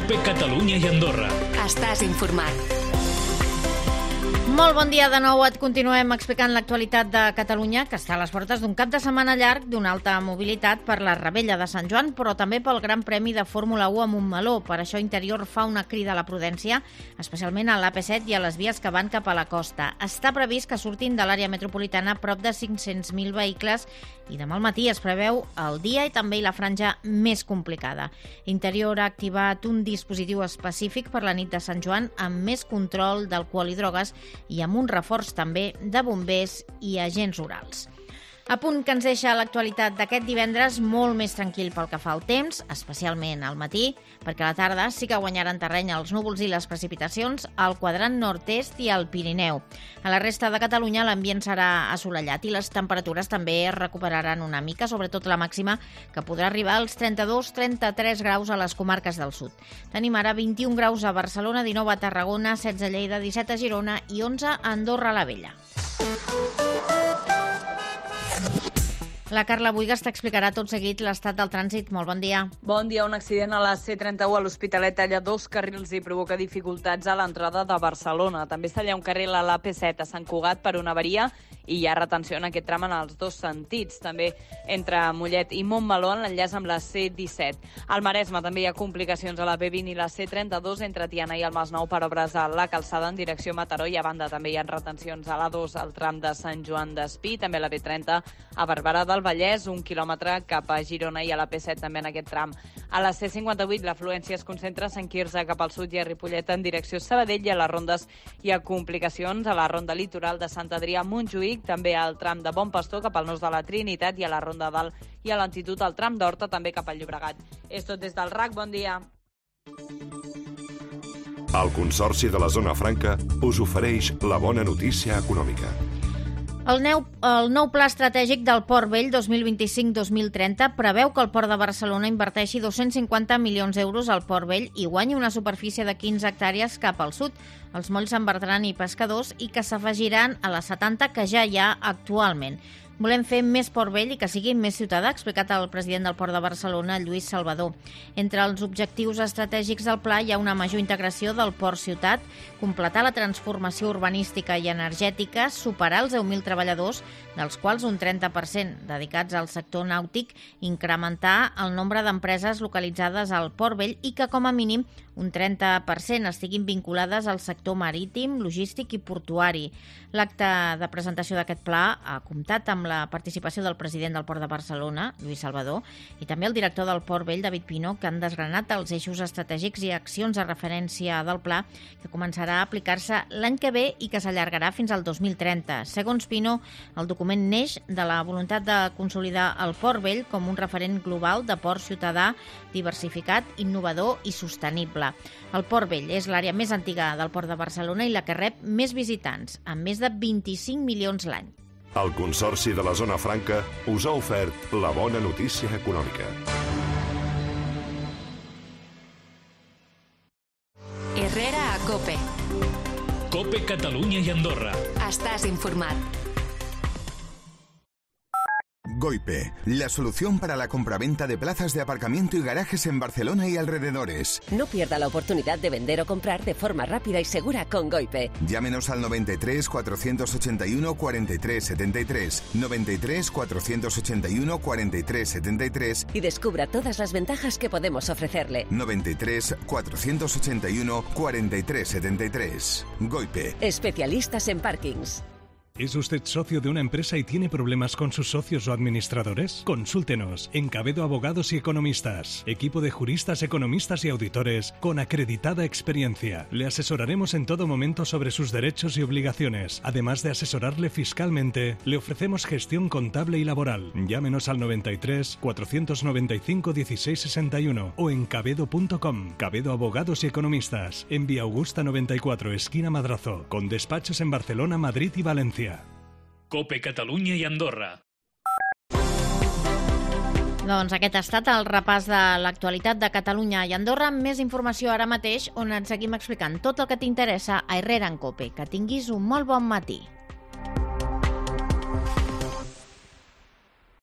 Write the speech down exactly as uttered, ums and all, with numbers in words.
COPE Catalunya i Andorra. Estàs informat. Molt bon dia de nou. Et continuem explicant l'actualitat de Catalunya, que està a les portes d'un cap de setmana llarg, d'una alta mobilitat per la Rebella de Sant Joan, però també pel Gran Premi de Fórmula u a Montmeló. Per això Interior fa una crida a la prudència, especialment a l'A P set i a les vies que van cap a la costa. Està previst que surtin de l'àrea metropolitana prop de cinc-cents mil vehicles i demà al matí es preveu el dia i també la franja més complicada. Interior ha activat un dispositiu específic per la nit de Sant Joan amb més control d'alcohol i drogues i amb un reforç també de bombers i agents rurals. A punt que ens deixa l'actualitat d'aquest divendres molt més tranquil pel que fa al temps, especialment al matí, perquè a la tarda sí que guanyaran terreny els núvols i les precipitacions al quadrant nord-est i al Pirineu. A la resta de Catalunya l'ambient serà assolellat i les temperatures també es recuperaran una mica, sobretot la màxima, que podrà arribar als trenta-dos trenta-tres graus a les comarques del sud. Tenim ara vint-i-un graus a Barcelona, dinou a Tarragona, setze a Lleida, disset a Girona i onze a Andorra la Vella. La Carla Buigas t'explicarà tot seguit l'estat del trànsit. Molt bon dia. Bon dia. Un accident a la C trenta-u a l'Hospitalet talla dos carrils i provoca dificultats a l'entrada de Barcelona. També es talla un carril a l'A P set a Sant Cugat per una avaria i hi ha retenció en aquest tram en els dos sentits. També entre Mollet i Montmeló en l'enllaç amb la C disset. Al Maresme també hi ha complicacions a la B vint i la C trenta-dos entre Tiana i el Masnou per obres a la calçada en direcció Mataró i a banda també hi ha retencions a l'A dos al tram de Sant Joan d'Espí, també a la B trenta a Barberà del Vallès, un quilòmetre cap a Girona i a la P set també en aquest tram. A la C cinquanta-vuit l'afluència es concentra a Sant Quirze cap al sud i a Ripollet en direcció Sabadell i a les rondes hi ha complicacions a la ronda litoral de Sant Adrià a Montjuïc, també al tram de Bon Pastor cap al nus de la Trinitat i a la ronda dalt i a l'altitud al tram d'Horta també cap al Llobregat. És tot des del R A C, bon dia. El Consorci de la Zona Franca us ofereix la bona notícia econòmica. El nou, el nou Pla Estratègic del Port Vell dos mil vint-i-cinc dos mil trenta preveu que el Port de Barcelona inverteixi dos-cents cinquanta milions d'euros al Port Vell i guanyi una superfície de quinze hectàrees cap al sud, els molls Sant Bertran i Pescadors, i que s'afegiran a les setanta que ja hi ha actualment. Volem fer més Port Vell i que sigui més ciutadà, ha explicat el president del Port de Barcelona, Lluís Salvador. Entre els objectius estratègics del pla hi ha una major integració del port-ciutat, completar la transformació urbanística i energètica, superar els deu mil treballadors, dels quals un trenta per cent dedicats al sector nàutic, incrementar el nombre d'empreses localitzades al Port Vell i que, com a mínim, un trenta per cent estiguin vinculades al sector marítim, logístic i portuari. L'acte de presentació d'aquest pla ha comptat amb la participació del president del Port de Barcelona, Lluís Salvador, i també el director del Port Vell, David Pino, que han desgranat els eixos estratègics i accions de referència del pla que començarà a aplicar-se l'any que ve i que s'allargarà fins al dos mil trenta. Segons Pino, el document neix de la voluntat de consolidar el Port Vell com un referent global de port ciutadà, diversificat, innovador i sostenible. El Port Vell és l'àrea més antiga del Port de Barcelona i la que rep més visitants, amb més de vint-i-cinc milions l'any. El Consorci de la Zona Franca us ha ofert la bona notícia econòmica. Herrera a COPE. COPE Catalunya i Andorra. Estàs informat. Goipe, la solución para la compraventa de plazas de aparcamiento y garajes en Barcelona y alrededores. No pierda la oportunidad de vender o comprar de forma rápida y segura con Goipe. Llámenos al noventa y tres cuatrocientos ochenta y uno cuarenta y tres setenta y tres, noventa y tres cuatrocientos ochenta y uno cuarenta y tres setenta y tres y descubra todas las ventajas que podemos ofrecerle. noventa y tres cuatrocientos ochenta y uno cuarenta y tres setenta y tres. Goipe. Especialistas en parkings. ¿Es usted socio de una empresa y tiene problemas con sus socios o administradores? Consúltenos en Cabedo Abogados y Economistas. Equipo de juristas, economistas y auditores con acreditada experiencia. Le asesoraremos en todo momento sobre sus derechos y obligaciones. Además de asesorarle fiscalmente, le ofrecemos gestión contable y laboral. Llámenos al noventa y tres cuatrocientos noventa y cinco dieciséis sesenta y uno o en cabedo punto com. Cabedo Abogados y Economistas. En Vía Augusta noventa y cuatro, esquina Madrazo. Con despachos en Barcelona, Madrid y Valencia. COPE Catalunya i Andorra. Doncs aquest ha estat el repàs de l'actualitat de Catalunya i Andorra. Més informació ara mateix, on et seguim explicant tot el que t'interessa a Herrera en COPE. Que tinguis un molt bon matí.